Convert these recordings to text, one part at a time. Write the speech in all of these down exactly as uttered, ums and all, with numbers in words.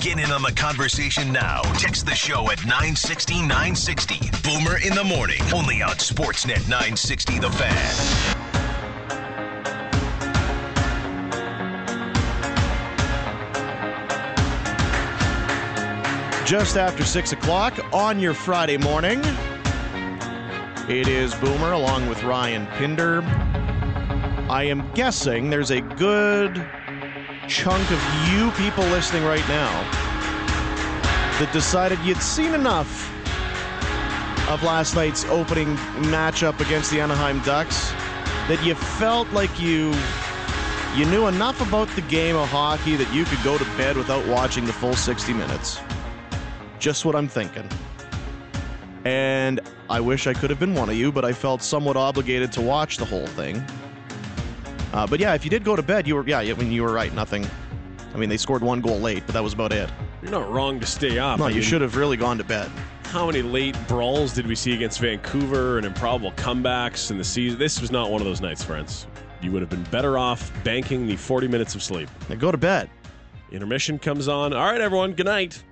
Get in on the conversation now. Text the show at nine sixty, nine sixty. Boomer in the morning. Only on Sportsnet nine sixty The Fan. Just after six o'clock on your Friday morning. It is Boomer along with Ryan Pinder. I am guessing there's a good chunk of you people listening right now that decided you'd seen enough of last night's opening matchup against the Anaheim Ducks that you felt like you you knew enough about the game of hockey that you could go to bed without watching the full sixty minutes. Just what I'm thinking. And I wish I could have been one of you, but I felt somewhat obligated to watch the whole thing. Uh, but yeah, if you did go to bed, you were yeah, I mean, you were right. Nothing. I mean, they scored one goal late, but that was about it. You're not wrong to stay up. No, I you mean, should have really gone to bed. How many late brawls did we see against Vancouver and improbable comebacks in the season? This was not one of those nights, friends. You would have been better off banking the forty minutes of sleep. Now go to bed. Intermission comes on. All right, everyone, good night.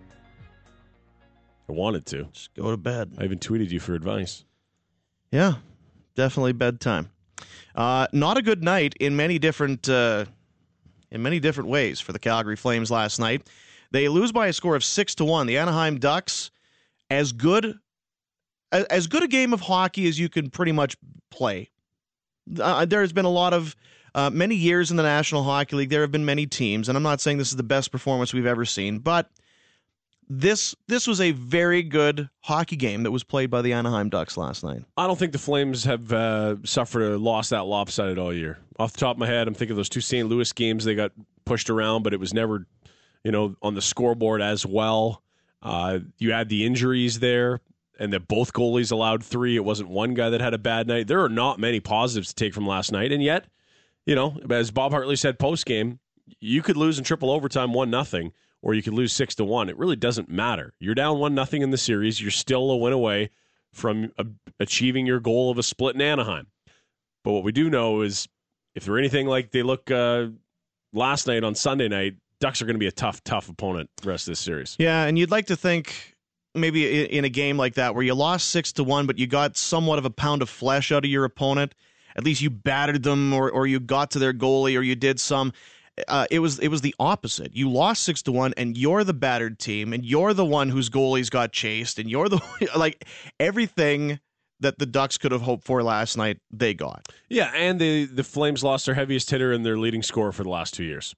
I wanted to. Just go to bed. I even tweeted you for advice. Yeah, definitely bedtime. Uh, not a good night in many different uh, in many different ways for the Calgary Flames last night. They lose by a score of six to one. The Anaheim Ducks, as good as good a game of hockey as you can pretty much play. Uh, there has been a lot of uh, many years in the National Hockey League. There have been many teams, and I'm not saying this is the best performance we've ever seen, but This this was a very good hockey game that was played by the Anaheim Ducks last night. I don't think the Flames have uh, suffered a loss that lopsided all year. Off the top of my head, I'm thinking of those two Saint Louis games. They got pushed around, but it was never, you know, on the scoreboard as well. Uh, you had the injuries there, and that both goalies allowed three. It wasn't one guy that had a bad night. There are not many positives to take from last night, and yet, you know, as Bob Hartley said post game, you could lose in triple overtime one nothing. Or you could lose six to one. It really doesn't matter. You're down one nothing in the series. You're still a win away from uh, achieving your goal of a split in Anaheim. But what we do know is, if they're anything like they look uh, last night on Sunday night, Ducks are going to be a tough, tough opponent the rest of this series. Yeah, and you'd like to think maybe in a game like that where you lost six to one, but you got somewhat of a pound of flesh out of your opponent. At least you battered them, or or you got to their goalie, or you did some. Uh, it was it was the opposite. You lost six to one, and you're the battered team, and you're the one whose goalies got chased, and you're the like everything that the Ducks could have hoped for last night. They got. Yeah, and the the Flames lost their heaviest hitter and their leading scorer for the last two years.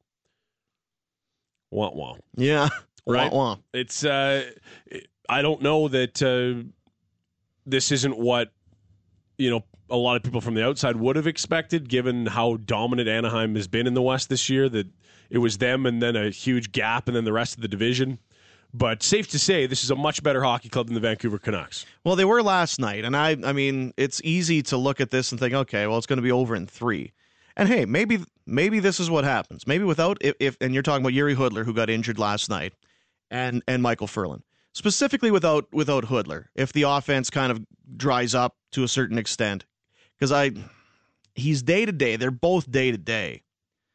Wah wah. Yeah, right. Wah wah. It's uh, I don't know that uh, this isn't what you know. A lot of people from the outside would have expected, given how dominant Anaheim has been in the West this year, that it was them and then a huge gap and then the rest of the division. But safe to say, this is a much better hockey club than the Vancouver Canucks. Well, they were last night, and I I mean, it's easy to look at this and think, okay, well, it's going to be over in three. And hey, maybe maybe this is what happens. Maybe without, if, if and you're talking about Yuri Hoodler, who got injured last night, and and Michael Furlan. Specifically without without Hoodler, if the offense kind of dries up to a certain extent. Because I, he's day to day. They're both day to day.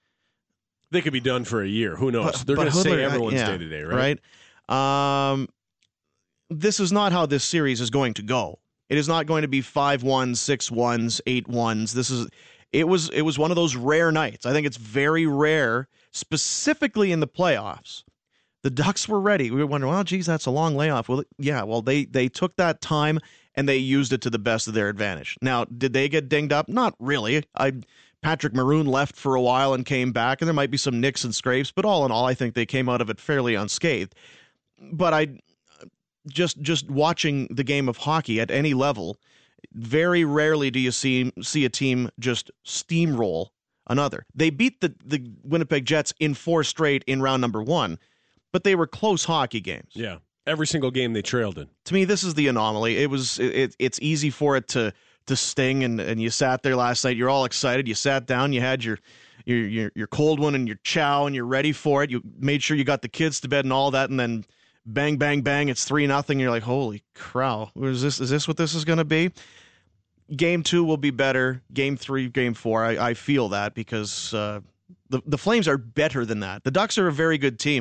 They could be done for a year. Who knows? But, They're going to say Hoodler, everyone's yeah, day to day, right? Right. Um, this is not how this series is going to go. It is not going to be five ones, six ones, eight ones. This is. It was. It was one of those rare nights. I think it's very rare, specifically in the playoffs. The Ducks were ready. We were wondering, well, geez, that's a long layoff. Well, yeah. Well, they they took that time. And they used it to the best of their advantage. Now, did they get dinged up? Not really. I, Patrick Maroon left for a while and came back, and there might be some nicks and scrapes, but all in all, I think they came out of it fairly unscathed. But I, just just watching the game of hockey at any level, very rarely do you see see a team just steamroll another. They beat the, the Winnipeg Jets in four straight in round number one, but they were close hockey games. Yeah. Every single game they trailed in. To me, this is the anomaly. It was it, it's easy for it to to sting, and, and you sat there last night. You're all excited. You sat down. You had your your your, your cold one and your chow, and you're ready for it. You made sure you got the kids to bed and all that, and then bang, bang, bang. It's three nothing. You're like, holy crow! Is this is this what this is going to be? Game two will be better. Game three, game four. I, I feel that because uh, the the Flames are better than that. The Ducks are a very good team.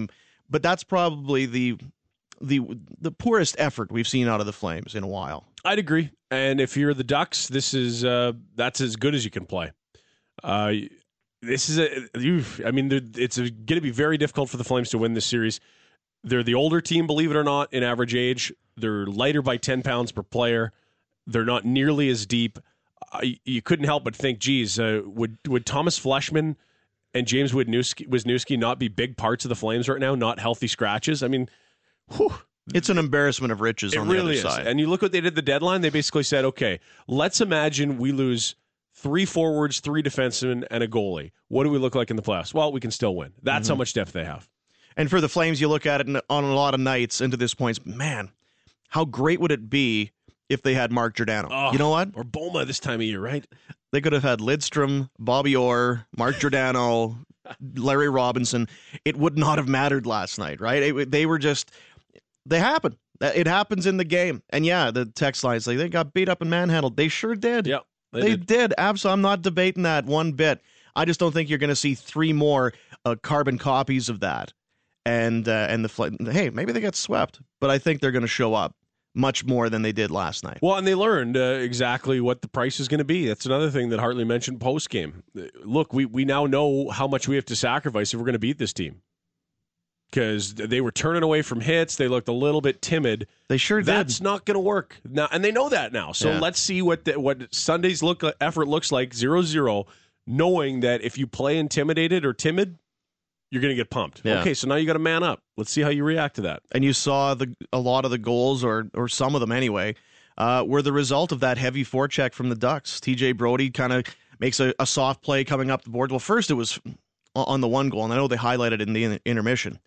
but that's probably the the the poorest effort we've seen out of the Flames in a while. I'd agree. And if you're the Ducks, this is uh, that's as good as you can play. Uh, this is a. You, I mean, it's going to be very difficult for the Flames to win this series. They're the older team, believe it or not, in average age. They're lighter by ten pounds per player. They're not nearly as deep. Uh, you couldn't help but think, geez, uh, would would Thomas Fleshman and James Wisniewski, Wisniewski not be big parts of the Flames right now? Not healthy scratches. I mean, whew. It's an embarrassment of riches It on really the other is. side. And you look what they did at the deadline. They basically said, okay, let's imagine we lose three forwards, three defensemen, and a goalie. What do we look like in the playoffs? Well, we can still win. That's mm-hmm. how much depth they have. And for the Flames, you look at it on a lot of nights into this point, man, how great would it be if they had Mark Giordano? Oh, you know what? Or Boma this time of year, right? They could have had Lidstrom, Bobby Orr, Mark Giordano, Larry Robinson. It would not have mattered last night, right? It, they were just, they happen. It happens in the game. And yeah, the text lines, like, they got beat up and manhandled. They sure did. Yep, they, they did. did. Absolutely. I'm not debating that one bit. I just don't think you're going to see three more uh, carbon copies of that. And uh, and the hey, maybe they got swept, but I think they're going to show up much more than they did last night. Well, and they learned uh, exactly what the price is going to be. That's another thing that Hartley mentioned post game. Look, we we now know how much we have to sacrifice if we're going to beat this team. Because they were turning away from hits. They looked a little bit timid. They sure did. That's not going to work now, and they know that now. So yeah. let's see what the, what Sunday's look effort looks like, zero zero, knowing that if you play intimidated or timid, you're going to get pumped. Yeah. Okay, so now you got to man up. Let's see how you react to that. And you saw the a lot of the goals, or or some of them anyway, uh, were the result of that heavy forecheck from the Ducks. T J Brodie kind of makes a, a soft play coming up the board. Well, first it was on the one goal, and I know they highlighted it in the intermission.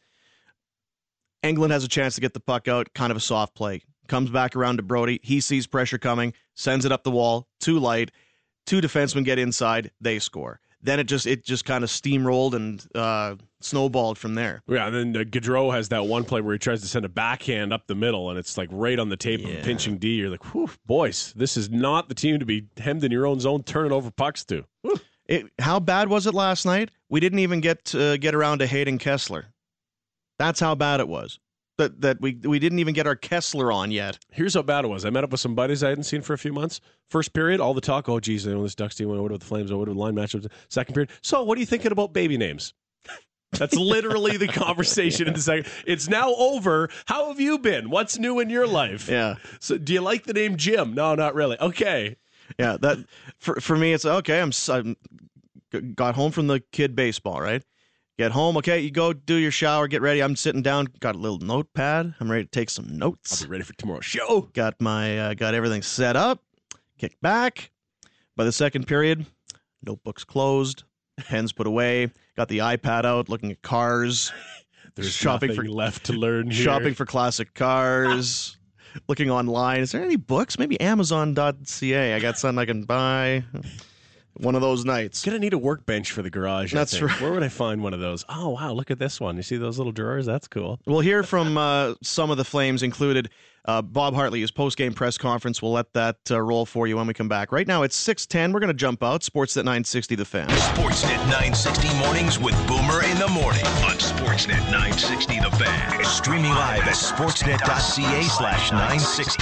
Engelland has a chance to get the puck out, kind of a soft play. Comes back around to Brodie. He sees pressure coming, sends it up the wall, too light. Two defensemen get inside, they score. Then it just it just kind of steamrolled and uh, snowballed from there. Yeah, and then uh, Gaudreau has that one play where he tries to send a backhand up the middle, and it's like right on the tape yeah. of pinching D. You're like, whew, boys, this is not the team to be hemmed in your own zone, turning over pucks to. It, how bad was it last night? We didn't even get uh, get around to Hayden Kessler. That's how bad it was. That that we we didn't even get our Kessler on yet. Here's how bad it was. I met up with some buddies I hadn't seen for a few months. First period, all the talk, oh, geez, I know this Ducks team went over to the Flames, over to the line matchup. Second period, so what are you thinking about baby names? That's literally the conversation in the second. It's now over. How have you been? What's new in your life? Yeah. So do you like the name Jim? No, not really. Okay. Yeah, that for for me, it's okay. I'm, I'm got home from the kid baseball, right? Get home, okay, you go do your shower, get ready. I'm sitting down, got a little notepad. I'm ready to take some notes. I'll be ready for tomorrow's show. Got my uh, got everything set up. Kick back. By the second period, notebook's closed, pens put away. Got the iPad out, looking at cars. There's shopping nothing for left to learn here. Shopping for classic cars. Looking online. Is there any books? Maybe Amazon dot C A. I got something I can buy. One of those nights. Gonna need a workbench for the garage. That's right. Where would I find one of those? Oh, wow, look at this one. You see those little drawers? That's cool. We'll hear from uh, some of the Flames, included uh, Bob Hartley, his post-game press conference. We'll let that uh, roll for you when we come back. Right now, it's six ten. We're going to jump out. Sportsnet nine sixty, The Fan. Sportsnet nine sixty mornings with Boomer in the morning on Sportsnet nine sixty, The Fan. Streaming live at sportsnet.ca slash 960.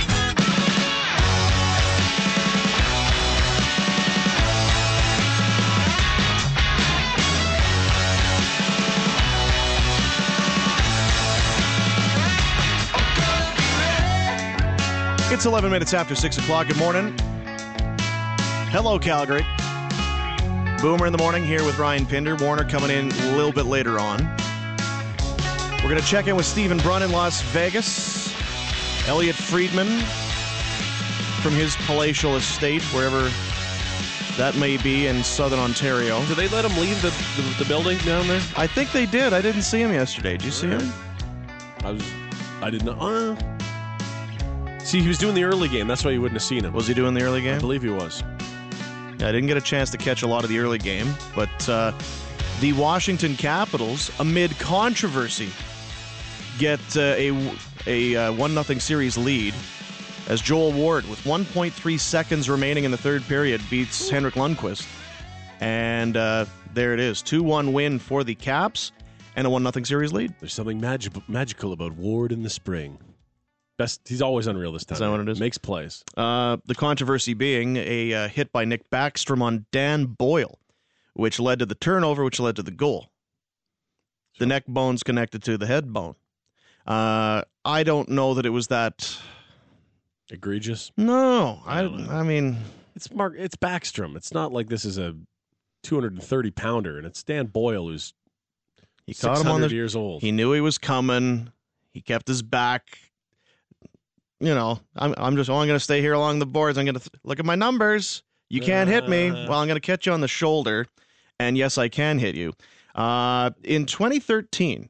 It's eleven minutes after six o'clock. Good morning. Hello, Calgary. Boomer in the morning here with Ryan Pinder. Warner coming in a little bit later on. We're going to check in with Stephen Brunn in Las Vegas. Elliot Friedman from his palatial estate, wherever that may be in southern Ontario. Did they let him leave the, the, the building down there? I think they did. I didn't see him yesterday. Did you see him? I was. I did not. Uh, See, he was doing the early game. That's why you wouldn't have seen him. Was he doing the early game? I believe he was. Yeah, I didn't get a chance to catch a lot of the early game, but uh, the Washington Capitals, amid controversy, get uh, a, a uh, one nothing series lead as Joel Ward, with one point three seconds remaining in the third period, beats Henrik Lundqvist. And uh, there it is, two one win for the Caps. and a one nothing series lead. There's something magic- magical about Ward in the spring. Best. He's always unreal this time. Is that what it is? Makes plays. Uh, the controversy being a uh, hit by Nick Backstrom on Dan Boyle, which led to the turnover, which led to the goal. The neck bone's connected to the head bone. Uh, I don't know that it was that egregious. No, I. I mean, it's Mark. It's Backstrom. It's not like this is a two hundred thirty pounder, and it's Dan Boyle who's he caught him on the years old. He knew he was coming. He kept his back. You know, I'm. I'm just. Oh, I'm going to stay here along the boards. I'm going to th- look at my numbers. You can't uh, hit me. Well, I'm going to catch you on the shoulder, and yes, I can hit you. Uh, in twenty thirteen,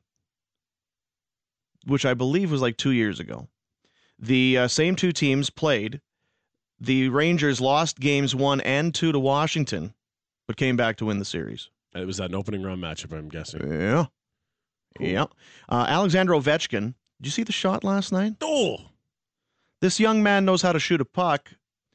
which I believe was like two years ago, the uh, same two teams played. The Rangers lost games one and two to Washington, but came back to win the series. It was that an opening round matchup, I'm guessing. Yeah. Cool. Yeah. Uh, Alexander Ovechkin, did you see the shot last night? Oh! This young man knows how to shoot a puck.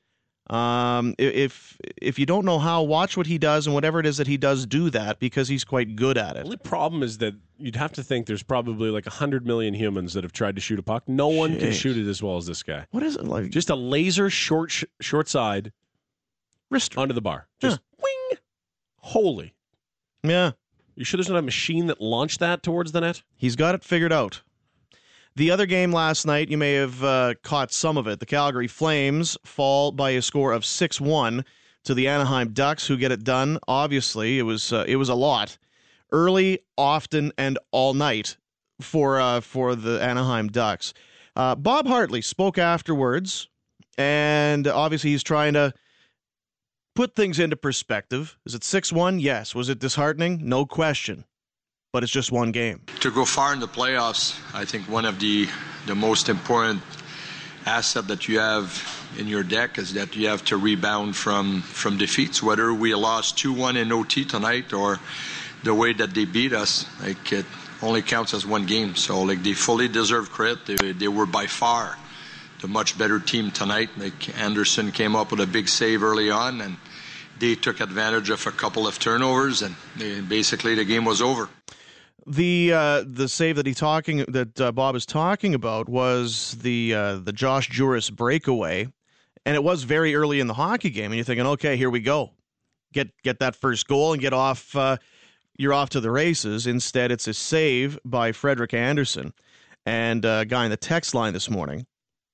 Um, if if you don't know how, watch what he does, and whatever it is that he does, do that, because he's quite good at it. The only problem is that you'd have to think there's probably like one hundred million humans that have tried to shoot a puck. No one Jeez. can shoot it as well as this guy. What is it like? Just a laser short sh- short side wrist under the bar. Just yeah. wing. Holy. Yeah. You sure there's not a machine that launched that towards the net? He's got it figured out. The other game last night, you may have uh, caught some of it. The Calgary Flames fall by a score of six one to the Anaheim Ducks, who get it done. Obviously, it was uh, it was a lot. Early, often, and all night for uh, for the Anaheim Ducks. Uh, Bob Hartley spoke afterwards, and obviously he's trying to put things into perspective. Is it six one? Yes. Was it disheartening? No question. But it's just one game. To go far in the playoffs, I think one of the the most important asset that you have in your deck is that you have to rebound from, from defeats. Whether we lost two one in O T tonight or the way that they beat us, like it only counts as one game. So like they fully deserve credit. They, they were by far the much better team tonight. Like Anderson came up with a big save early on, and they took advantage of a couple of turnovers, and they, basically the game was over. The uh, the save that he talking that uh, Bob is talking about was the uh, the Josh Juris breakaway, and it was very early in the hockey game. And you're thinking, okay, here we go, get get that first goal and get off. Uh, you're off to the races. Instead, it's a save by Frederik Andersen, and a guy in the text line this morning.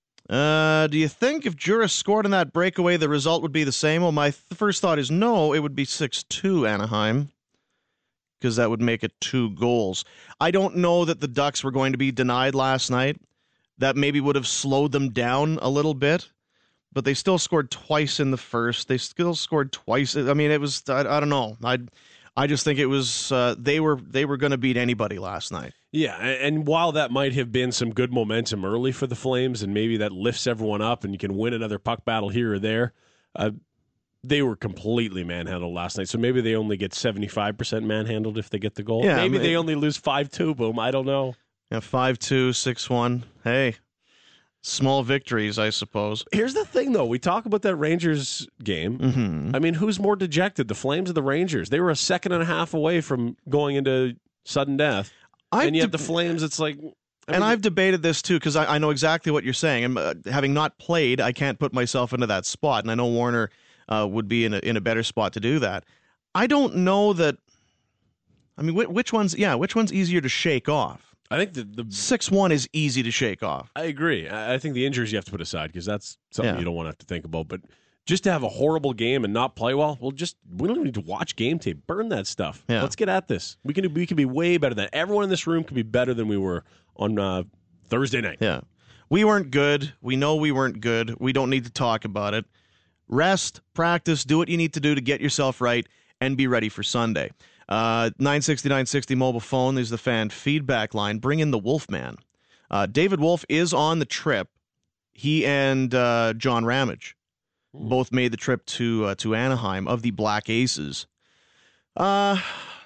Uh, do you think if Juris scored in that breakaway, the result would be the same? Well, my th- first thought is no. It would be six two Anaheim, because that would make it two goals. I don't know that the Ducks were going to be denied last night. That maybe would have slowed them down a little bit, but they still scored twice in the first. They still scored twice. I mean, it was, I, I don't know. I I just think it was, uh, they were they were going to beat anybody last night. Yeah, and while that might have been some good momentum early for the Flames, and maybe that lifts everyone up and you can win another puck battle here or there, uh, they were completely manhandled last night, so maybe they only get seventy-five percent manhandled if they get the goal. Yeah, maybe I mean, they only lose five two, boom, I don't know. Yeah, five two, six one. Hey, small victories, I suppose. Here's the thing, though. We talk about that Rangers game. Mm-hmm. I mean, who's more dejected, the Flames or the Rangers? They were a second and a half away from going into sudden death, I've and yet de- the Flames, it's like... I and mean, I've debated this, too, because I, I know exactly what you're saying. And uh, having not played, I can't put myself into that spot, and I know Warner... Uh, would be in a in a better spot to do that. I don't know that. I mean, wh- which one's yeah, which one's easier to shake off? I think the the six one is easy to shake off. I agree. I, I think the injuries you have to put aside because that's something yeah. you don't want to have to think about. But just to have a horrible game and not play well, well, just we don't even need to watch game tape. Burn that stuff. Yeah. Let's get at this. We can we can be way better than that. Everyone in this room can be better than we were on uh, Thursday night. Yeah, we weren't good. We know we weren't good. We don't need to talk about it. Rest, practice, do what you need to do to get yourself right, and be ready for Sunday. Uh, nine sixty, nine sixty mobile phone is the fan feedback line. Bring in the Wolfman. Uh, David Wolf is on the trip. He and uh, John Ramage mm. both made the trip to uh, to Anaheim of the Black Aces. Uh,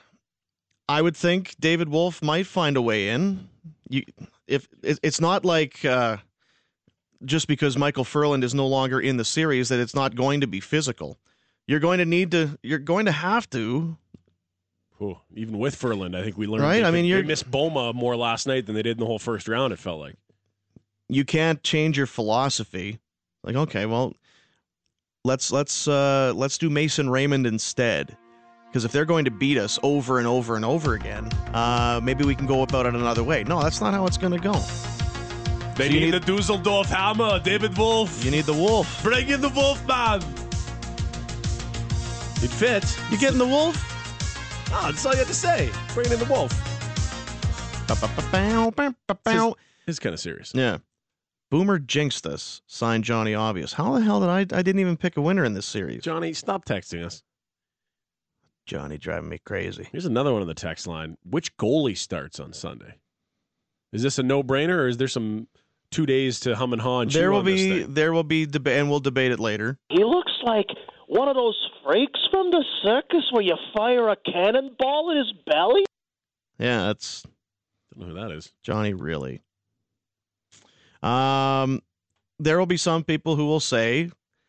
I would think David Wolf might find a way in. You, if it's not like... Uh, just because Michael Furland is no longer in the series, that it's not going to be physical. You're going to need to, you're going to have to Ooh, even with Ferland, I think we learned. Right? They, I mean, they you're missed Boma more last night than they did in the whole first round. It felt like you can't change your philosophy. Like, okay, well, let's let's uh, let's do Mason Raymond instead. Because if they're going to beat us over and over and over again, uh, maybe we can go about it another way. No, that's not how it's going to go. They so need, need the Dusseldorf hammer, David Wolf. You need the Wolf. Bring in the Wolf, man. It fits. You getting the Wolf? Oh, that's all you have to say. Bring in the Wolf. It's, it's kind of serious. Yeah. Boomer jinxed us, signed Johnny Obvious. How the hell did I... I didn't even pick a winner in this series. Johnny, stop texting us. Johnny driving me crazy. Here's another one on the text line. Which goalie starts on Sunday? Is this a no-brainer, or is there some two days to hum and haw and chew There will on this be thing? there will be debate, and we'll debate it later. He looks like one of those freaks from the circus where you fire a cannonball in his belly. Yeah, that's Don't know who that is. Johnny really. Um, there will be some people who will say,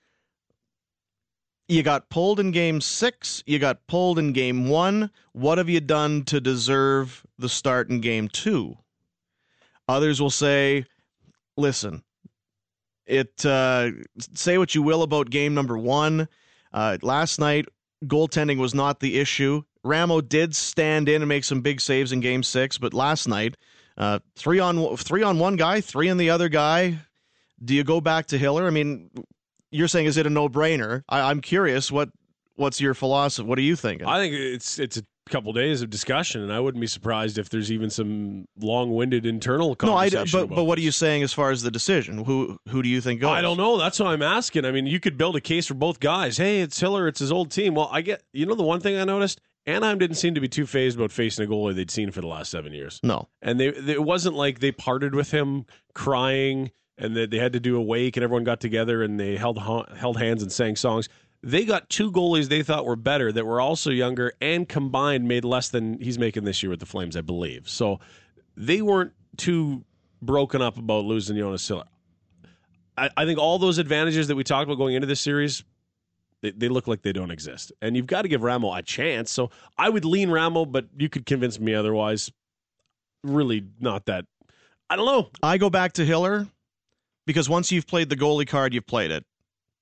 you got pulled in game six, you got pulled in game one. What have you done to deserve the start in game two? Others will say, listen, it uh, say what you will about game number one. Uh, last night, goaltending was not the issue. Ramo did stand in and make some big saves in game six, but last night, uh, three on three on one guy, three on the other guy. Do you go back to Hiller? I mean, you're saying, is it a no-brainer? I, I'm curious. What what's your philosophy? What are you thinking? I think it's it's a couple days of discussion, and I wouldn't be surprised if there's even some long-winded internal no, I. conversation. But about but what this. are you saying as far as the decision? Who who do you think goes? I don't know. That's what I'm asking. I mean, you could build a case for both guys. Hey, it's Hiller. It's his old team. Well, I get. You know, the one thing I noticed, Anaheim didn't seem to be too fazed about facing a goalie they'd seen for the last seven years. No, and they, they it wasn't like they parted with him crying and that they had to do a wake and everyone got together and they held held hands and sang songs. They got two goalies they thought were better that were also younger and combined made less than he's making this year with the Flames, I believe. So they weren't too broken up about losing Jonas Hiller. I, I think all those advantages that we talked about going into this series, they, they look like they don't exist. And you've got to give Ramo a chance. So I would lean Ramo, but you could convince me otherwise. Really not that. I don't know. I go back to Hiller because once you've played the goalie card, you've played it.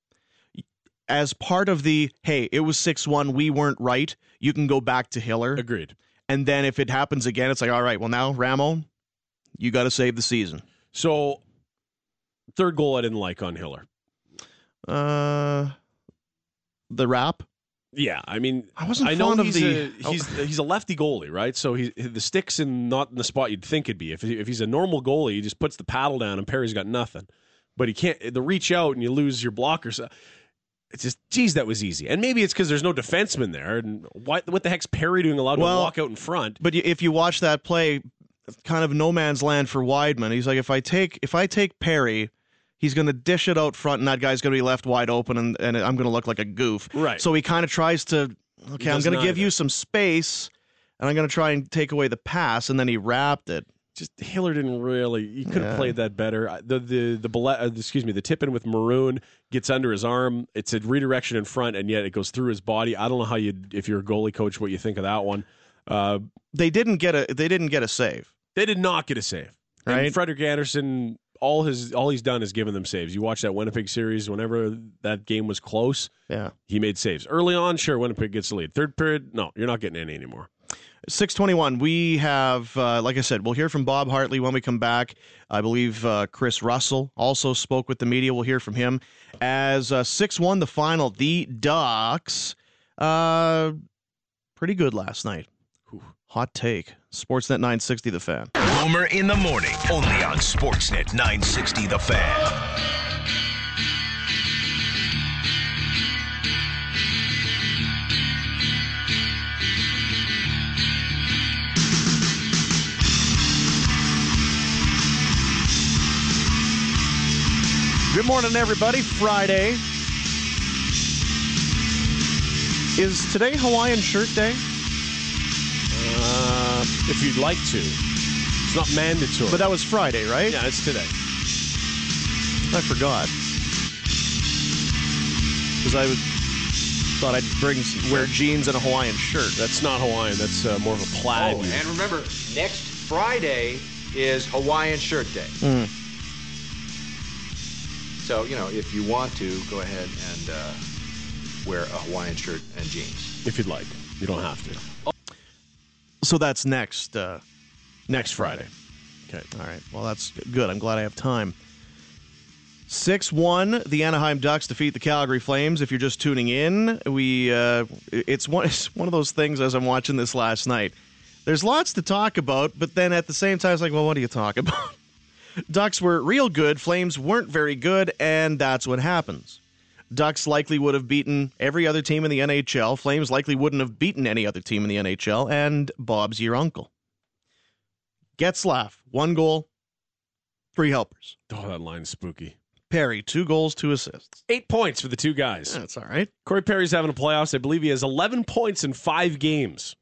As part of the, hey, it was six one, we weren't right, you can go back to Hiller. Agreed. And then if it happens again, it's like, all right, well, now, Ramo, you got to save the season. So, third goal I didn't like on Hiller. Uh, the wrap? Yeah, I mean, I wasn't I know fond of he's the- a, he's he's a lefty goalie, right? So he the stick's in not in the spot you'd think it'd be. If he, if he's a normal goalie, he just puts the paddle down and Perry's got nothing. But he can't. The reach out and you lose your blockers. It's just, geez, that was easy. And maybe it's because there's no defenseman there. And why, what the heck's Perry doing allowed Well, to walk out in front? But you- if you watch that play, kind of no man's land for Weidman. He's like, if I take if I take Perry, he's going to dish it out front, and that guy's going to be left wide open, and, and I'm going to look like a goof. Right. So he kind of tries to, okay, I'm does going to give neither. you some space, and I'm going to try and take away the pass, and then he wrapped it. Just Hiller didn't really. You could have Yeah. played that better. The the the bullet, uh, excuse me, the tip in with Maroon gets under his arm. It's a redirection in front, and yet it goes through his body. I don't know how you, if you're a goalie coach, what you think of that one. Uh, They didn't get a they didn't get a save. they did not get a save. Right. And Frederick Anderson, all his all he's done is given them saves. You watch that Winnipeg series. Whenever that game was close, Yeah. he made saves early on. Sure, Winnipeg gets the lead. Third period, no, you're not getting any anymore. six twenty-one, we have, uh, like I said, we'll hear from Bob Hartley when we come back. I believe uh, Chris Russell also spoke with the media. We'll hear from him. As uh, six one, the final, the Ducks, uh, pretty good last night. Hot take. Sportsnet nine sixty, The Fan. Boomer in the morning, only on Sportsnet nine sixty The Fan. Good morning, everybody. Friday. Is today Hawaiian Shirt Day? Uh, if you'd like to, it's not mandatory. But that was Friday, right? yeah, it's today. I forgot. Because I was Thought I'd bring wear jeans and a Hawaiian shirt. That's not Hawaiian. That's uh, more of a plaid. Oh, and remember, next Friday is Hawaiian Shirt Day. Mm. So, you know, if you want to, go ahead and uh, wear a Hawaiian shirt and jeans. If you'd like. You don't have to. Oh. So that's next uh, Next Friday. Okay. All right. Well, that's good. I'm glad I have time. six one, the Anaheim Ducks defeat the Calgary Flames. If you're just tuning in, we uh, it's one it's one of those things as I'm watching this last night. There's lots to talk about, but then at the same time, it's like, well, what do you talk about? Ducks were real good, Flames weren't very good, and that's what happens. Ducks likely would have beaten every other team in the N H L. Flames likely wouldn't have beaten any other team in the N H L, and Bob's your uncle. Getzlaf, one goal, three helpers. Oh, that line's spooky. Perry, two goals, two assists. Eight points for the two guys. That's all right. Corey Perry's having a playoffs. I believe he has eleven points in five games.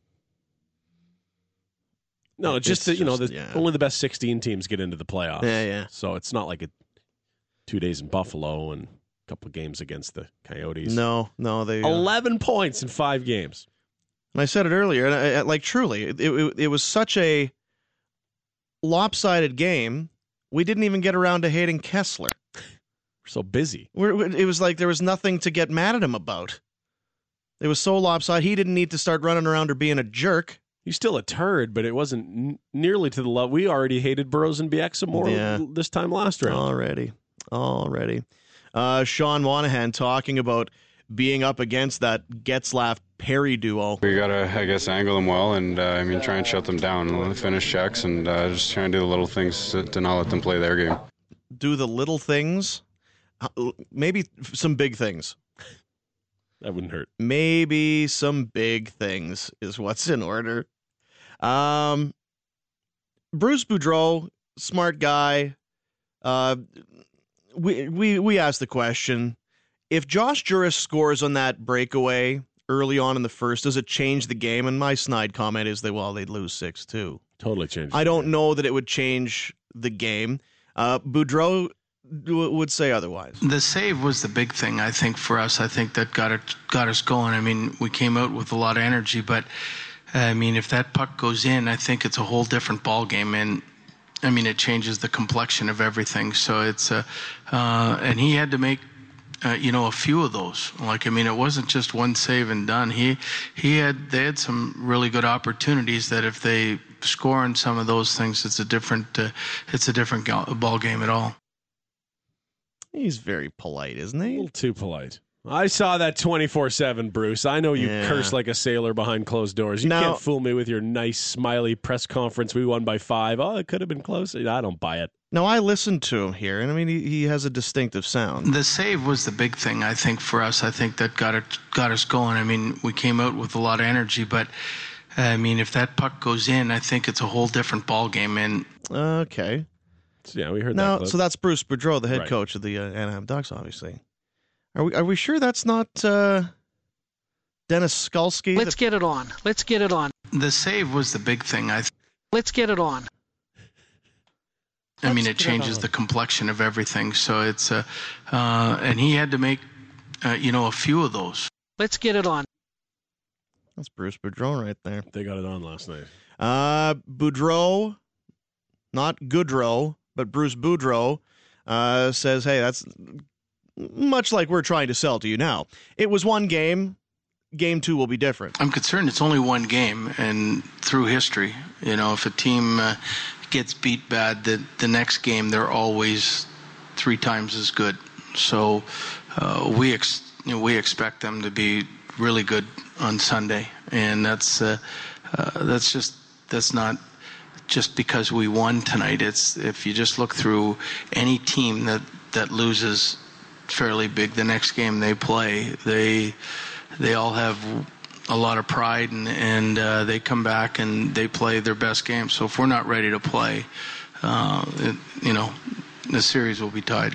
No, It's just, the, you know, just- the, yeah. only the best sixteen teams get into the playoffs. Yeah, yeah. So it's not like a two days in Buffalo and a couple of games against the Coyotes. No, no, they. Uh, eleven points in five games. And I said it earlier, and I, I, like truly, it, it, it was such a lopsided game. We didn't even get around to hating Kessler. We're so busy. We're, it was like there was nothing to get mad at him about. It was so lopsided. He didn't need to start running around or being a jerk. He's still a turd, but it wasn't n- nearly to the level. We already hated Burroughs and Bieksa more Yeah. this time last round. Already, already. Uh, Sean Monahan talking about being up against that Getzlaf Perry duo. We gotta, I guess, angle them well, and uh, I mean, try and shut them down, finish checks, and uh, just try and do the little things to, to not let them play their game. Do the little things, Uh, maybe some big things. That wouldn't hurt. Maybe some big things is what's in order. Um, Bruce Boudreau, smart guy. Uh, we we we asked the question: if Josh Juris scores on that breakaway early on in the first, does it change the game? And my snide comment is that, well, they'd lose six two. Totally changed. I don't know that it would change the game. Uh, Boudreau w- would say otherwise. The save was the big thing, I think, for us. I think that got it got us going. I mean, we came out with a lot of energy, but I mean, if that puck goes in, I think it's a whole different ball game, and I mean, it changes the complexion of everything. So it's a, uh, and he had to make, uh, you know, a few of those. Like, I mean, it wasn't just one save and done. He he had they had some really good opportunities that if they score on some of those things, it's a different uh, it's a different go- ball game at all. He's very polite, isn't A he? little too polite. I saw that twenty-four seven, Bruce. I know you Yeah. curse like a sailor behind closed doors. You Now- can't fool me with your nice, smiley press conference. We won by five. Oh, it could have been close. I don't buy it. Now, I listened to him here, and I mean, he, he has a distinctive sound. The save was the big thing, I think, for us. I think that got it got us going. I mean, we came out with a lot of energy, but I mean, if that puck goes in, I think it's a whole different ball game. And Okay. So, yeah, we heard Now, that. clip. so that's Bruce Boudreau, the head Right. coach of the uh, Anaheim Ducks, obviously. Are we are we sure that's not uh, Dennis Skalski? Let's get it on. Let's get it on. the save was the big thing, I think. Let's get it on. I mean, Let's it get it changes on. the complexion of everything. So it's a, uh, and he had to make, uh, you know, a few of those. Let's get it on. That's Bruce Boudreau right there. They got it on last night. Uh, Boudreau, not Goudreau, but Bruce Boudreau uh, says, hey, that's much like we're trying to sell to you now. It was one game. Game two will be different. I'm concerned it's only one game, and through history, you know, if a team uh, gets beat bad, the the next game they're always three times as good. So uh, we ex- you know, we expect them to be really good on Sunday, and that's uh, uh, that's just that's not just because we won tonight. It's if you just look through any team that that loses fairly big the next game they play, they they all have a lot of pride, and, and uh, they come back and they play their best game. So if we're not ready to play, uh, it, you know, the series will be tied.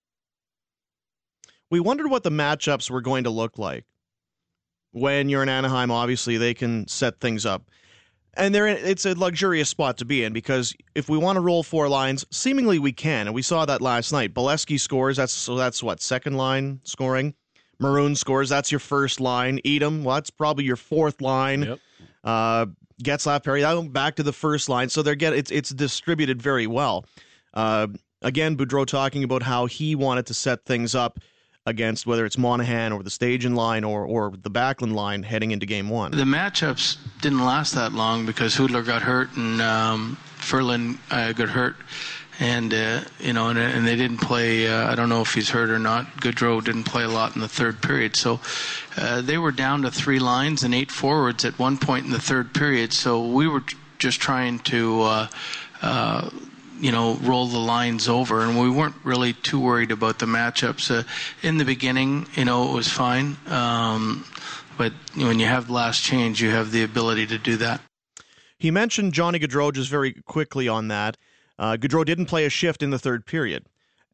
We wondered what the matchups were going to look like. When you're in Anaheim, obviously, they can set things up. And they're in, it's a luxurious spot to be in because if we want to roll four lines, seemingly we can. And we saw that last night. Bolesky scores. That's so that's what, second line scoring. Maroon scores. That's your first line. Edom, well, that's probably your fourth line. Yep. Uh, Getzlaf, Perry, that back to the first line. So they're get it's it's distributed very well. Uh, again, Boudreau talking about how he wanted to set things up against whether it's Monahan or the Stajan line or or the Backlund line heading into game one. The matchups didn't last that long because Hudler got hurt and um, Ferland uh, got hurt. And, uh, you know, and, and they didn't play, uh, I don't know if he's hurt or not. Goodrow didn't play a lot in the third period. So uh, they were down to three lines and eight forwards at one point in the third period. So we were just trying to, uh, uh, you know, roll the lines over. And we weren't really too worried about the matchups. Uh, in the beginning, you know, it was fine. Um, but when you have last change, you have the ability to do that. He mentioned Johnny Gaudreau just very quickly on that. Uh, Gaudreau didn't play a shift in the third period.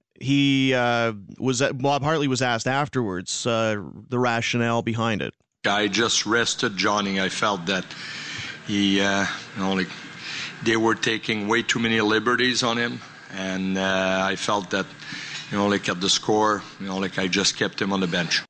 He uh, was Bob Hartley was asked afterwards uh, the rationale behind it. I just rested Johnny. I felt that he, uh, you know, like they were taking way too many liberties on him, and uh, I felt that, you know, like at the score, you know, like I just kept him on the bench.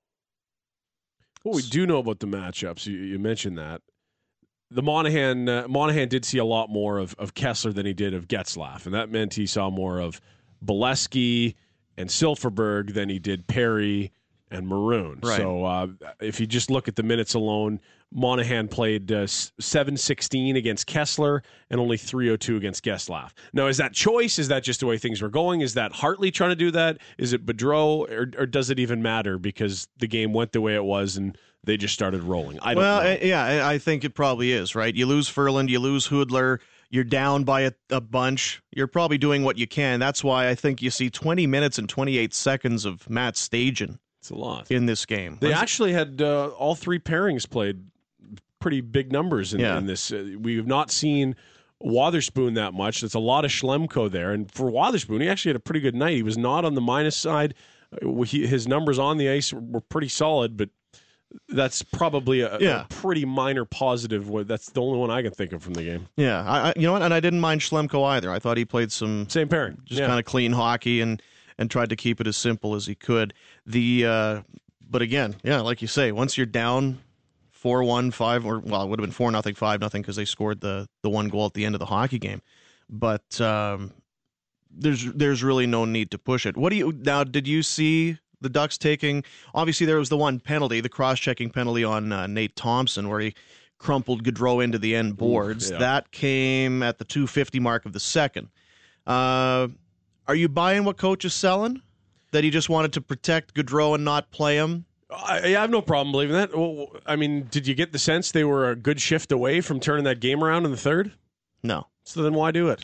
What we do know about the matchups, you, you mentioned that. The Monahan uh, Monahan did see a lot more of, of Kessler than he did of Getzlaf, and that meant he saw more of Bolesky and Silfverberg than he did Perry and Maroon. Right. So uh, if you just look at the minutes alone, Monahan played uh, seven sixteen against Kessler and only three oh two against Getzlaf. Now, is that choice? Is that just the way things were going? Is that Hartley trying to do that? Is it Boudreau, or, or does it even matter because the game went the way it was and they just started rolling? I don't well, know. yeah, I think it probably is, right? You lose Ferland, you lose Hudler, you're down by a, a bunch. You're probably doing what you can. That's why I think you see twenty minutes and twenty-eight seconds of Matt Stajan. It's a lot in this game. They actually had uh, all three pairings played pretty big numbers in, yeah. in this. Uh, we have not seen Wotherspoon that much. There's a lot of Schlemko there, and for Wotherspoon, he actually had a pretty good night. He was not on the minus side. Uh, he, his numbers on the ice were pretty solid, but that's probably a, yeah. a pretty minor positive. That's the only one I can think of from the game. Yeah, I, I, you know what? And I didn't mind Schlemko either. I thought he played some same pairing, just yeah. kind of clean hockey and and tried to keep it as simple as he could. The uh, but again, yeah, like you say, once you're down four one, five, or well, it would have been four nothing, five nothing because they scored the the one goal at the end of the hockey game. But um, there's there's really no need to push it. What do you now? Did you see the Ducks taking? Obviously, there was the one penalty, the cross-checking penalty on uh, Nate Thompson, where he crumpled Gaudreau into the end boards. Ooh, yeah. That came at the two fifty mark of the second. Uh, are you buying what coach is selling? That he just wanted to protect Gaudreau and not play him? I, I have no problem believing that. Well, I mean, did you get the sense they were a good shift away from turning that game around in the third? No. So then why do it?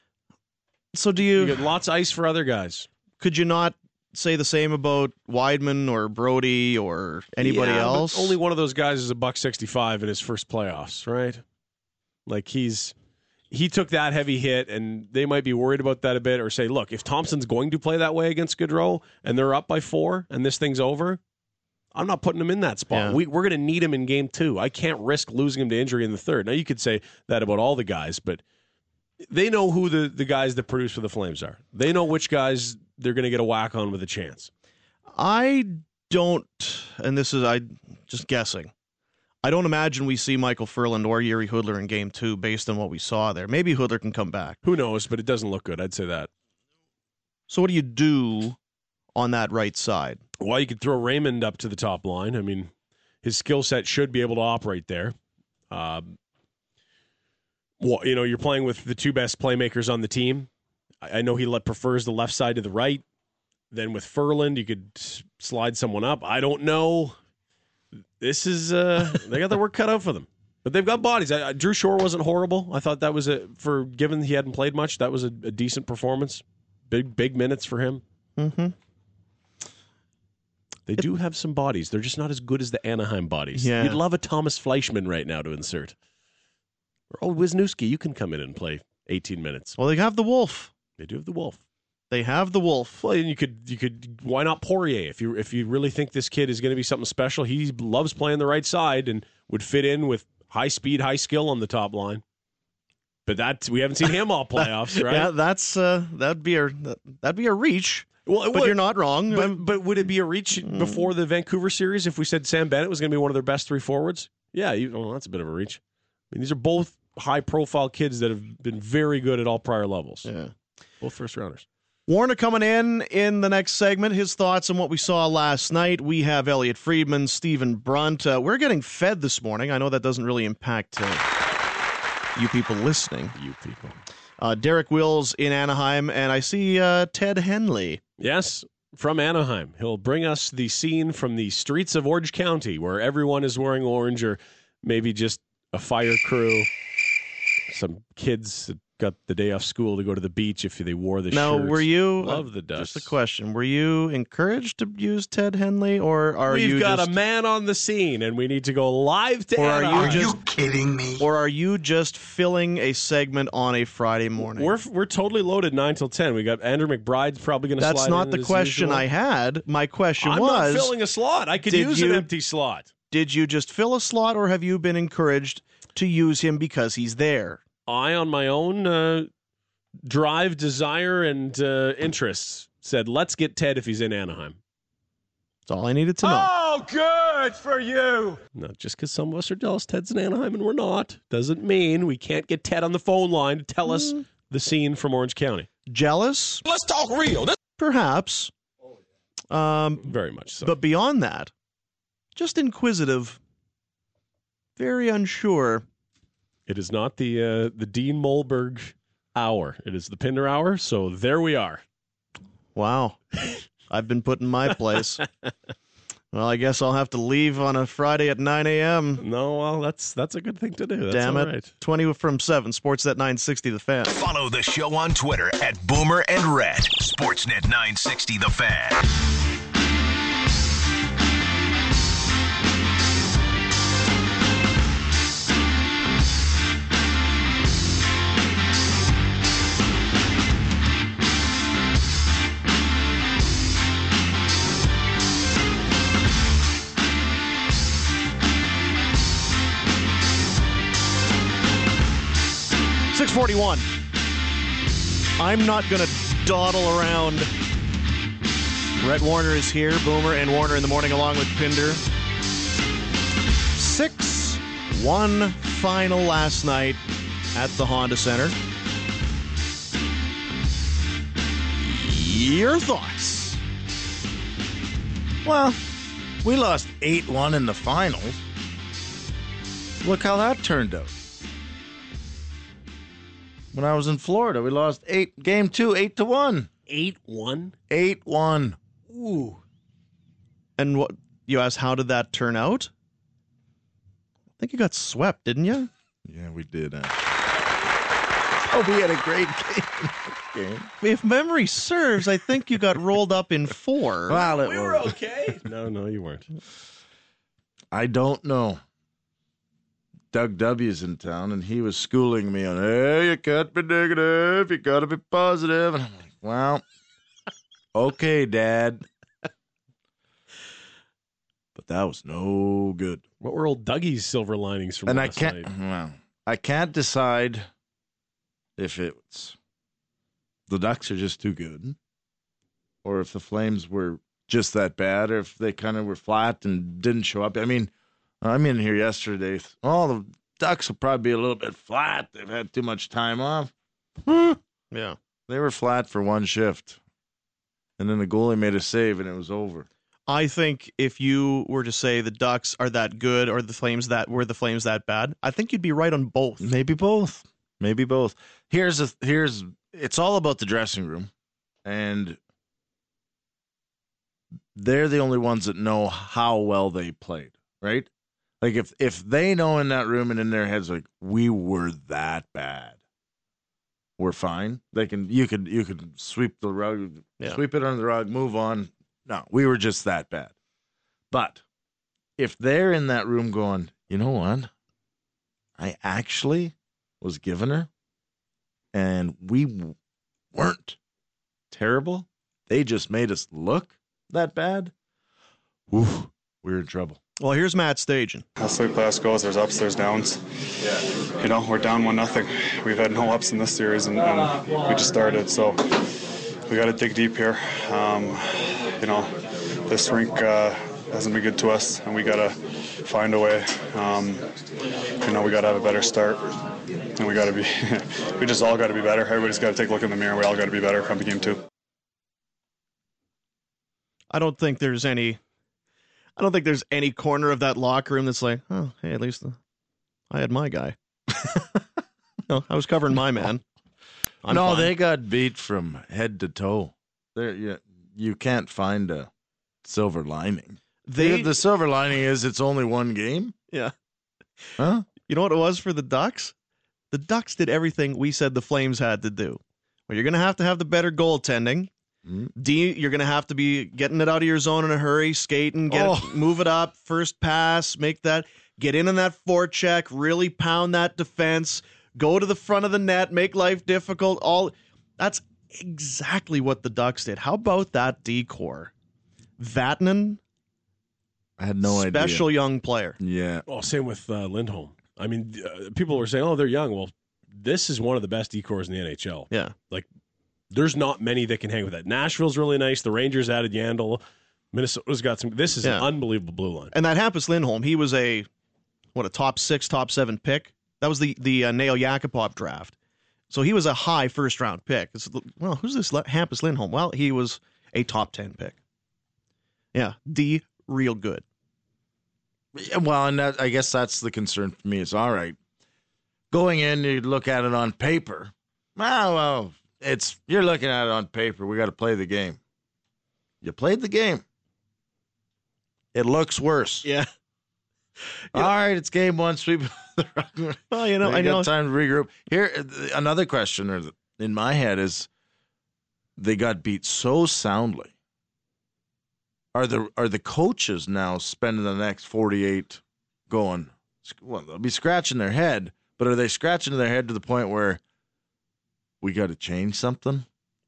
So do you... You get lots of ice for other guys. Could you not say the same about Weidman or Brody or anybody yeah, else? But only one of those guys is a buck sixty-five in his first playoffs, right? Like he's... He took that heavy hit, and they might be worried about that a bit, or say, look, if Thompson's going to play that way against Gaudreau, and they're up by four, and this thing's over, I'm not putting him in that spot. Yeah. We, we're going to need him in game two. I can't risk losing him to injury in the third. Now, you could say that about all the guys, but they know who the, the guys that produce for the Flames are. They know which guys they're going to get a whack on with a chance. I don't, and this is I just guessing, I don't imagine we see Michael Ferland or Yuri Hudler in game two based on what we saw there. Maybe Hudler can come back. Who knows, but it doesn't look good. I'd say that. So what do you do on that right side? Well, you could throw Raymond up to the top line. I mean, his skill set should be able to operate there. Um, well, you know, you're playing with the two best playmakers on the team. I, I know he let, prefers the left side to the right. Then with Ferland, you could s- slide someone up. I don't know. This is, uh, they got their work cut out for them. But they've got bodies. I, I, Drew Shore wasn't horrible. I thought that was, a, for given he hadn't played much, that was a, a decent performance. Big, big minutes for him. Mm-hmm. They do have some bodies. They're just not as good as the Anaheim bodies. Yeah. You'd love a Thomas Fleischman right now to insert. Or, oh, Wisniewski, you can come in and play eighteen minutes. Well, they have the Wolf. They do have the Wolf. They have the Wolf. Well, and you could, you could. Why not Poirier? If you, if you really think this kid is going to be something special, he loves playing the right side and would fit in with high speed, high skill on the top line. But that we haven't seen him all playoffs, right? Yeah, that's uh, that'd be a that'd be a reach. Well, but would, you're not wrong. But, but would it be a reach Mm. before the Vancouver series if we said Sam Bennett was going to be one of their best three forwards? Yeah, you, well, that's a bit of a reach. I mean, these are both high-profile kids that have been very good at all prior levels. Yeah. Both first-rounders. Warner coming in in the next segment. His thoughts on what we saw last night. We have Elliot Friedman, Stephen Brunt. Uh, we're getting fed this morning. I know that doesn't really impact uh, you people listening. You people. Uh, Derek Wills in Anaheim, and I see uh, Ted Henley. Yes, from Anaheim. He'll bring us the scene from the streets of Orange County where everyone is wearing orange, or maybe just a fire crew, some kids that got the day off school to go to the beach if they wore the Now, shirts. were you, Love the Ducks. just a question, were you encouraged to use Ted Henley, or are We've you got just, a man on the scene, and we need to go live to or are Anaheim. you just kidding me? Or are you just filling a segment on a Friday morning? We're we're totally loaded nine till ten. We got Andrew McBride's probably going to slide That's in not the as question usual. I had. My question I'm was, not filling a slot. I could did use you- an empty slot. did you just fill a slot, or have you been encouraged to use him because he's there? I, on my own uh, drive, desire, and uh, interests, said, let's get Ted if he's in Anaheim. That's all I needed to know. Oh, good for you. No, just because some of us are jealous Ted's in Anaheim and we're not, doesn't mean we can't get Ted on the phone line to tell us the scene from Orange County. Jealous? Let's talk real. Perhaps. Um, Very much so. But beyond that, just inquisitive, very unsure. It is not the uh, the Dean Molberg hour. It is the Pinder hour, so there we are. Wow. I've been put in my place. Well, I guess I'll have to leave on a Friday at nine a.m. No, well, that's that's a good thing to do. That's Damn all it. right. twenty from seven, Sportsnet nine sixty, The Fan. Follow the show on Twitter at Boomer and Red. Sportsnet nine sixty The Fan. six forty-one. I'm not going to dawdle around. Rhett Warner is here. Boomer and Warner in the morning along with Pinder. six one final last night at the Honda Center. Your thoughts? Well, we lost eight one in the finals. Look how that turned out. When I was in Florida, we lost eight game two, eight to one. Eight one? Eight one. Ooh. And what you asked, how did that turn out? I think you got swept, didn't you? Yeah, we did. Uh... Oh, we had a great game. If memory serves, I think you got rolled up in four. Well, it We was. were okay. No, no, you weren't. I don't know. Doug W's in town, and he was schooling me on, hey, you can't be negative, you got to be positive. And I'm like, well, okay, Dad. But that was no good. What were old Dougie's silver linings from And I last can't, night? well, I can't decide if it's the Ducks are just too good, or if the Flames were just that bad, or if they kind of were flat and didn't show up. I mean, I'm in here yesterday. Oh, the Ducks will probably be a little bit flat. They've had too much time off. Yeah. They were flat for one shift. And then the goalie made a save, and it was over. I think if you were to say the Ducks are that good or the Flames that were the Flames that bad, I think you'd be right on both. Maybe both. Maybe both. Here's a, here's it's all about the dressing room, and they're the only ones that know how well they played, right? Like if if they know in that room and in their heads like we were that bad, we're fine. They can you could you could sweep the rug, Yeah. sweep it under the rug, move on. No, we were just that bad. But if they're in that room going, you know what? I actually was giving her, and we w- weren't terrible. They just made us look that bad. Oof, we're in trouble. Well, here's Matt Stajan. That's the way playoffs goes. There's ups, there's downs. Yeah. You know, we're down one nothing. We've had no ups in this series, and, and we just started. So we we got to dig deep here. Um, you know, this rink uh, hasn't been good to us, and we got to find a way. Um, you know, we got to have a better start, and we got to be. we just all got to be better. Everybody's got to take a look in the mirror. We all got to be better come to game two. I don't think there's any. I don't think there's any corner of that locker room that's like, oh, hey, at least the, I had my guy. No, I was covering my man. I'm no, fine. they got beat from head to toe. There, you, you can't find a silver lining. They, the, the silver lining is it's only one game. Yeah. Huh? You know what it was for the Ducks? The Ducks did everything we said the Flames had to do. Well, you're going to have to have the better goaltending. Mm. D, you're going to have to be getting it out of your zone in a hurry, skating, get Oh. it, move it up, first pass, make that, get in on that forecheck, really pound that defense, go to the front of the net, make life difficult. All that's exactly what the Ducks did. How about that D-core? Vatanen, I had no idea. special young player. Yeah. Well, same with uh, Lindholm. I mean, uh, people were saying, "Oh, they're young." Well, this is one of the best decors in the N H L. Yeah, like there's not many that can hang with that. Nashville's really nice. The Rangers added Yandel. Minnesota's got some. This is Yeah. an unbelievable blue line. And that Hampus Lindholm, he was a what a top six, top seven pick. That was the the uh, Nail Yakupov draft. So he was a high first round pick. It's, well, who's this Hampus Lindholm? Well, he was a top ten pick. Yeah, D, real good. Yeah, well, and that, I guess that's the concern for me. It's all right. Going in, you look at it on paper. Well, well, it's you're looking at it on paper. We got to play the game. You played the game. It looks worse. Yeah. All right, it's game one. Sweep. Well, you know, I I know. got time to regroup. Here, another question or in my head is: they got beat so soundly. Are the are the coaches now spending the next forty-eight going? Well, they'll be scratching their head, but are they scratching their head to the point where we got to change something,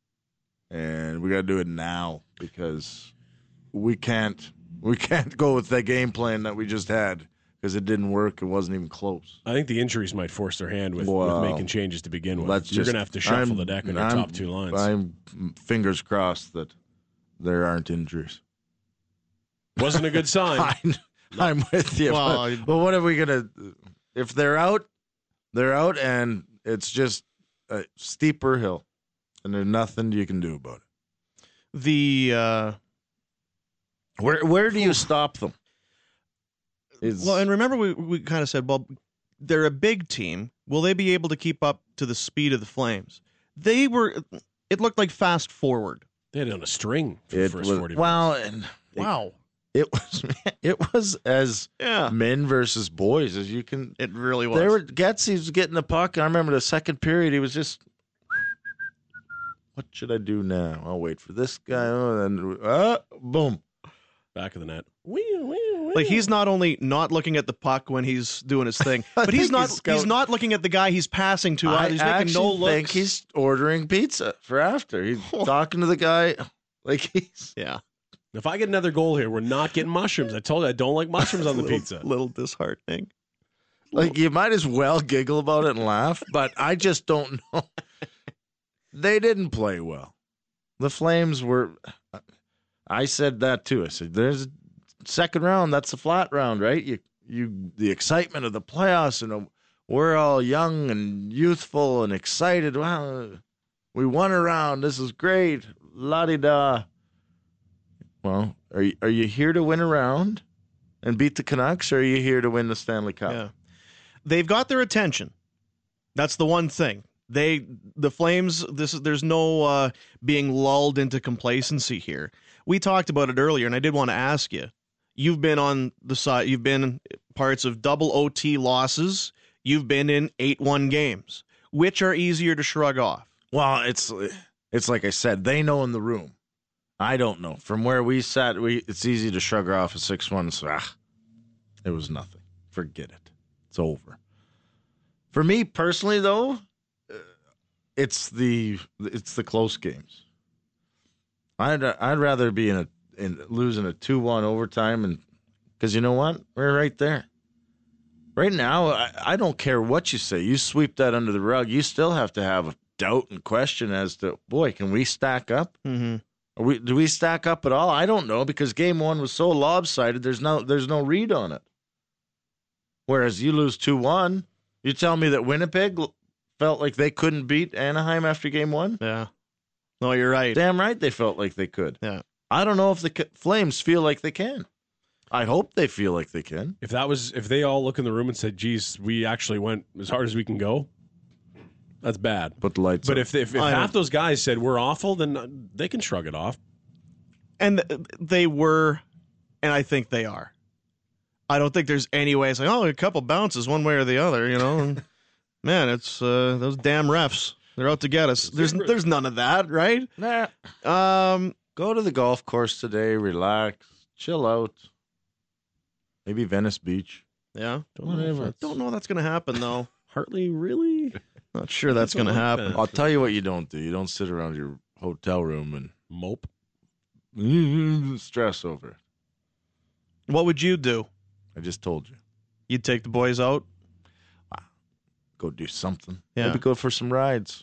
and we got to do it now because we can't we can't go with the game plan that we just had because it didn't work. It wasn't even close. I think the injuries might force their hand with, Well, with making changes to begin with. Let's You're just- going to have to shuffle I'm- the deck on your I'm- top two lines. I'm fingers crossed that there aren't injuries. Wasn't a good sign. I, I'm with you. Well, but, I- but what are we gonna? If they're out, they're out, and it's just a steeper hill, and there's nothing you can do about it. The uh, Where where do you stop them? Is- well, and remember we we kind of said, well, they're a big team. Will they be able to keep up to the speed of the Flames? They were. It looked like fast forward. They had it on a string for it the first was, forty well, minutes. and Wow. it was it was as Yeah. men versus boys as you can. It really was. They were Getzy was getting the puck. I remember the second period. He was just, what should I do now? I'll wait for this guy. Oh, and uh, boom. Back of the net. Like he's not only not looking at the puck when he's doing his thing, but he's think not he's he's scout- not looking at the guy he's passing to. I either. He's making actually no looks. think he's ordering pizza for after. He's talking to the guy like he's yeah. If I get another goal here, we're not getting mushrooms. I told you I don't like mushrooms on the little, pizza. Little disheartening. like you might as well giggle about it and laugh, but I just don't know. They didn't play well. The Flames were. I said that too. I said, "There's second round. That's the flat round, right? You, you, the excitement of the playoffs, and uh, we're all young and youthful and excited. Wow, we won a round. This is great. La di da." Well, are you, are you here to win a round and beat the Canucks, or are you here to win the Stanley Cup? Yeah. They've got their attention. That's the one thing. They the Flames, this is there's no uh, being lulled into complacency here. We talked about it earlier, and I did want to ask you. You've been on the side, you've been in parts of double O T losses. You've been in eight one games. Which are easier to shrug off? Well, it's it's like I said, they know in the room. I don't know. From where we sat, we it's easy to shrug off a six one. So, ah, it was nothing. Forget it. It's over. For me personally, though, uh, it's the it's the close games. I'd I'd rather be in a in losing a two one overtime, and because you know what, we're right there. Right now, I, I don't care what you say. You sweep that under the rug. You still have to have a doubt and question as to, boy, can we stack up? Mm-hmm. Are we, do we stack up at all? I don't know, because game one was so lopsided, there's no there's no read on it. Whereas you lose two one, you tell me that Winnipeg felt like they couldn't beat Anaheim after game one? Yeah. No, you're right. Damn right they felt like they could. Yeah. I don't know if the Flames feel like they can. I hope they feel like they can. If that was, if they all look in the room and said, geez, we actually went as hard as we can go, that's bad. Put the lights But up. if, if, if half those guys said we're awful, then they can shrug it off. And they were, and I think they are. I don't think there's any way it's like, oh, a couple bounces one way or the other, you know. And, man, it's uh, those damn refs. They're out to get us. There's there's none of that, right? Nah. Um, Go to the golf course today, relax, chill out. Maybe Venice Beach. Yeah. Don't Whatever. I don't know that's going to happen, though. Hartley, really? Not sure that's going to happen. I'll tell you what you don't do. You don't sit around your hotel room and mope. Stress over it. What would you do? I just told you. You'd take the boys out? Go do something. Yeah. Maybe go for some rides.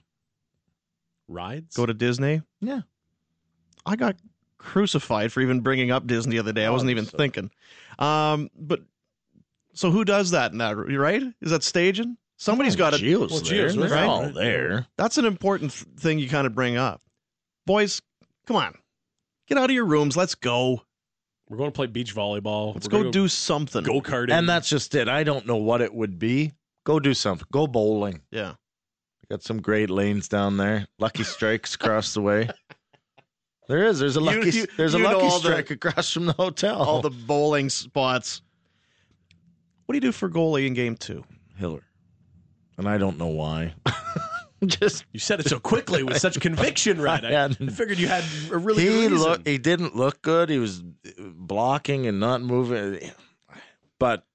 Rides? Go to Disney? Yeah. I got crucified for even bringing up Disney the other day. I wasn't even so. thinking. Um, but so who does that in that, right? Is that staging? Somebody's Oh, got to. Gio's well, there. Gio's They're right? all there. That's an important th- thing you kind of bring up. Boys, come on. Get out of your rooms. Let's go. We're going to play beach volleyball. Let's We're go gonna do something. Go-karting. And that's just it. I don't know what it would be. Go do something. Go bowling. Yeah. Got some great lanes down there. Lucky Strikes across the way. There is. There's a lucky. You- you- there's a you know Lucky all the- Strike across from the hotel. All the bowling spots. What do you do for goalie in game two? Hiller. And I don't know why. Just you said it so quickly with such conviction, right? I, I figured you had a really he good reason. look. He didn't look good. He was blocking and not moving. But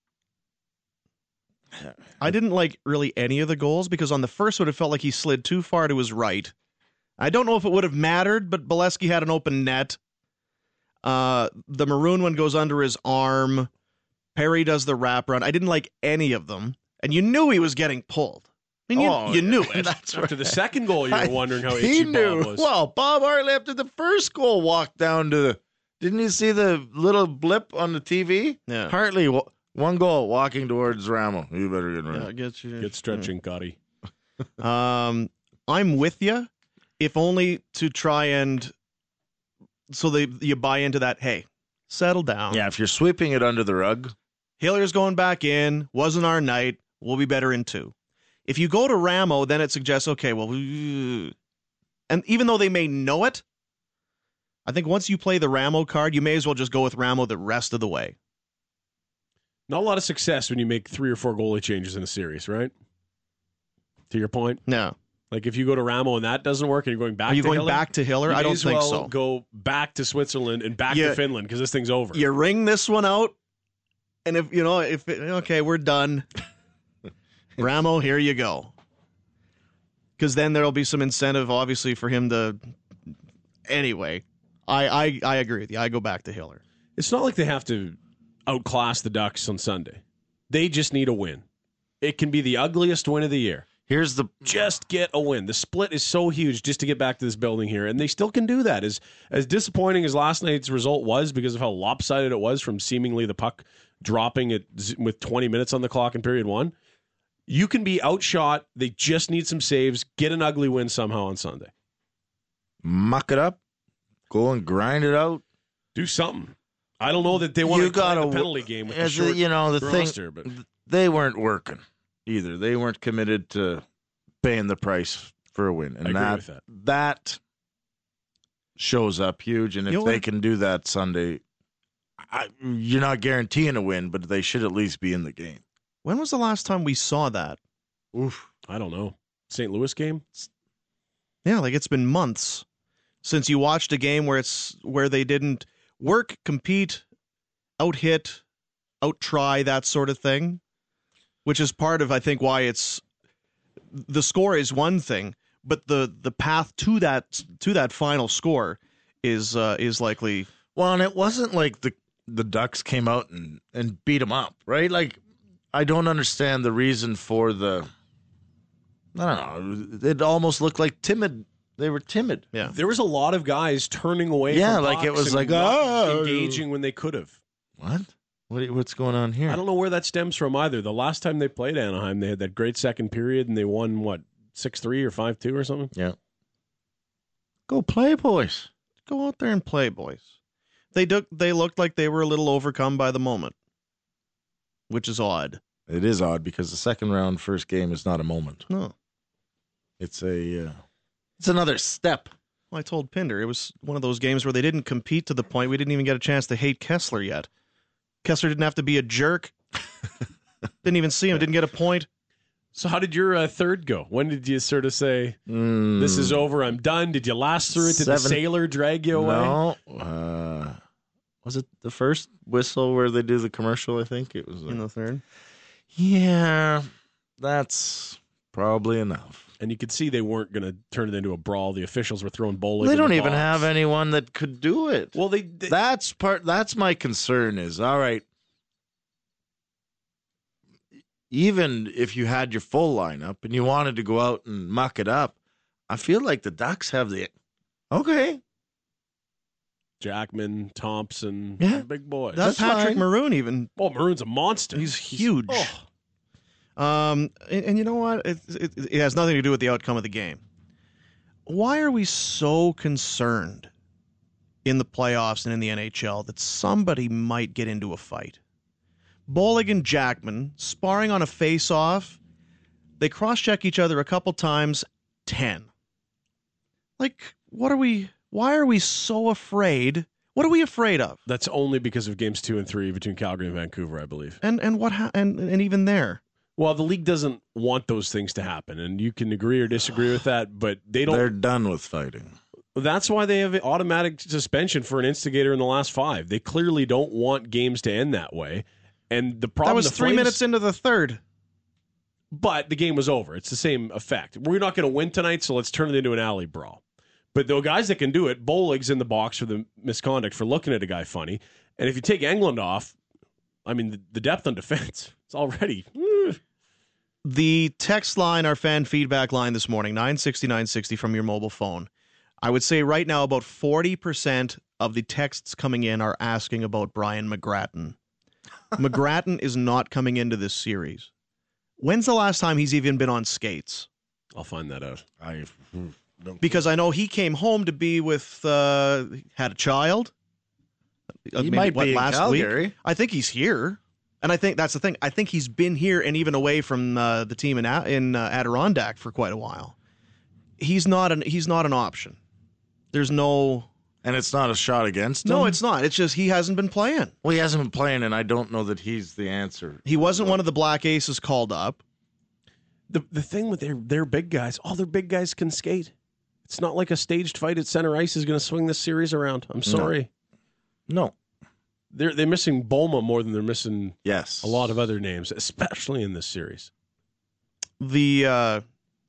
I didn't like really any of the goals because on the first one it felt like he slid too far to his right. I don't know if it would have mattered, but Bolesky had an open net. Uh, the maroon one goes under his arm. Perry does the wraparound. I didn't like any of them, and you knew he was getting pulled. I mean, you, Oh, you knew yeah, it. that's After the second goal, you were wondering how he itchy knew. Bob was. Well, Bob Hartley after the first goal walked down to the. Didn't you see the little blip on the T V? Yeah. Hartley, wa- one goal walking towards Ramo. You better get ready. Yeah, get you. Get stretching, Gotti. Um, I'm with you, if only to try and so they you buy into that. Hey, settle down. Yeah, if you're sweeping it under the rug. Hiller's going back in. Wasn't our night. We'll be better in two. If you go to Ramo, then it suggests, okay, well, and even though they may know it, I think once you play the Ramo card, you may as well just go with Ramo the rest of the way. Not a lot of success when you make three or four goalie changes in a series, right? To your point? No. Like if you go to Ramo and that doesn't work and you're going back Are you to going Hiller, back to Hiller? you I may don't as think well so. Go back to Switzerland and back Yeah. to Finland because this thing's over. You ring this one out, and if, you know, if, it, okay, we're done. Ramo, here you go. Because then there'll be some incentive, obviously, for him to. Anyway, I, I I agree with you. I go back to Hiller. It's not like they have to outclass the Ducks on Sunday. They just need a win. It can be the ugliest win of the year. Here's the just get a win. The split is so huge just to get back to this building here, and they still can do that. As as disappointing as last night's result was because of how lopsided it was from seemingly the puck dropping it with twenty minutes on the clock in period one, you can be outshot. They just need some saves. Get an ugly win somehow on Sunday. Muck it up. Go and grind it out. Do something. I don't know that they want You to play gotta the penalty game with the as short you know the roster, thing. but They weren't working either. They weren't committed to paying the price for a win, and I agree that, with that. that shows up huge. And if You know they what? can do that Sunday, I, you're not guaranteeing a win, but they should at least be in the game. When was the last time we saw that? Oof. I don't know. Saint Louis game? Yeah, like it's been months since you watched a game where it's where they didn't work, compete, out hit, out try, that sort of thing. Which is part of, I think, why it's the score is one thing, but the the path to that to that final score is uh, is likely. Well, and it wasn't like the the Ducks came out and, and beat them up, right? Like, I don't understand the reason for the I don't know. It almost looked like timid. They were timid. Yeah. There was a lot of guys turning away. Yeah, from like it pucks was and like, not "Oh." engaging when they could have. What? What? What's going on here? I don't know where that stems from either. The last time they played Anaheim, they had that great second period and they won what six three or five two or something. Yeah. Go play, boys. Go out there and play, boys. They do, They looked like they were a little overcome by the moment, which is odd. It is odd because the second round first game is not a moment. No. It's a. Uh, it's another step. Well, I told Pinder it was one of those games where they didn't compete to the point we didn't even get a chance to hate Kessler yet. Kessler didn't have to be a jerk. Didn't even see him. Didn't get a point. So how did your uh, third go? When did you sort of say, mm. this is over, I'm done? Did you last through it? Did Seven. the sailor drag you away? No. Uh, was it the first whistle where they do the commercial, I think? It was. In the third? Yeah. That's probably enough. And you could see they weren't going to turn it into a brawl. The officials were throwing bowling. They don't the even box. have anyone that could do it. Well, they, they that's part. That's my concern. Is all right. Even if you had your full lineup and you wanted to go out and muck it up, I feel like the Ducks have the okay. Jackman, Thompson, Yeah. big boys. That's, That's Patrick fine. Maroon even. Oh, Maroon's a monster. He's huge. Oh. Um, and, and you know what? It, it, it has nothing to do with the outcome of the game. Why are we so concerned in the playoffs and in the N H L that somebody might get into a fight? Bollig and Jackman sparring on a face-off. They cross-check each other a couple times. ten. Like, what are we... Why are we so afraid? What are we afraid of? That's only because of games two and three between Calgary and Vancouver, I believe. And and what ha- and and even there. Well, the league doesn't want those things to happen, and you can agree or disagree with that, but they don't. They're done with fighting. That's why they have automatic suspension for an instigator in the last five. They clearly don't want games to end that way. And the problem That was the three Flames, minutes into the third. But the game was over. It's the same effect. We're not going to win tonight, so let's turn it into an alley brawl. But the guys that can do it, Bollig's in the box for the misconduct for looking at a guy funny. And if you take Englund off, I mean, the, the depth on defense, it's already... The text line, our fan feedback line this morning, nine sixty, nine sixty from your mobile phone. I would say right now about forty percent of the texts coming in are asking about Brian McGrattan. McGrattan is not coming into this series. When's the last time he's even been on skates? I'll find that out. I Because I know he came home to be with, uh, had a child. Uh, He maybe, might what, be in last Calgary. week. I think he's here. And I think that's the thing. I think he's been here and even away from uh, the team in, in uh, Adirondack for quite a while. He's not an he's not an option. There's no... And it's not a shot against him? No, it's not. It's just he hasn't been playing. Well, he hasn't been playing, and I don't know that he's the answer. He wasn't one of the Black Aces called up. The the thing with their, their big guys, all their big guys can skate. It's not like a staged fight at center ice is going to swing this series around. I'm sorry. No. They're they're missing Boma more than they're missing yes. a lot of other names, especially in this series. The, uh,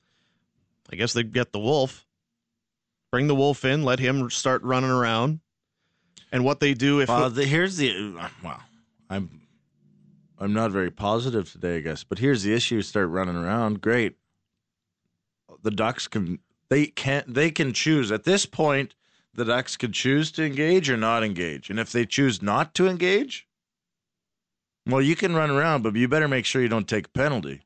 I guess they get the Wolf. Bring the Wolf in, let him start running around. And what they do if... Uh, the, here's the... Well, I'm I'm not very positive today, I guess. But here's the issue. Start running around. Great. The Ducks can... They can they can choose. At this point, the Ducks can choose to engage or not engage. And if they choose not to engage, well, you can run around, but you better make sure you don't take a penalty.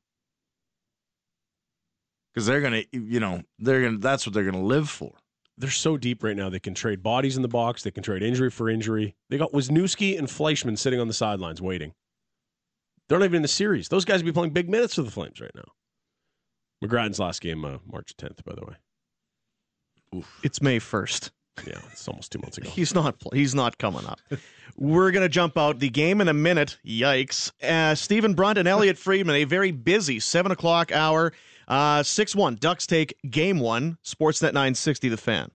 Because they're going to, you know, they're going to, that's what they're going to live for. They're so deep right now. They can trade bodies in the box. They can trade injury for injury. They got Wisniewski and Fleischman sitting on the sidelines waiting. They're not even in the series. Those guys will be playing big minutes for the Flames right now. McGrattan's last game, uh, March tenth, by the way. Oof. It's May first. Yeah, it's almost two months ago. He's not He's not coming up. We're going to jump out the game in a minute. Yikes. Uh, Stephen Brunt and Elliot Friedman, a very busy seven o'clock hour. Uh, six one, Ducks take game one. Sportsnet nine sixty, The Fan.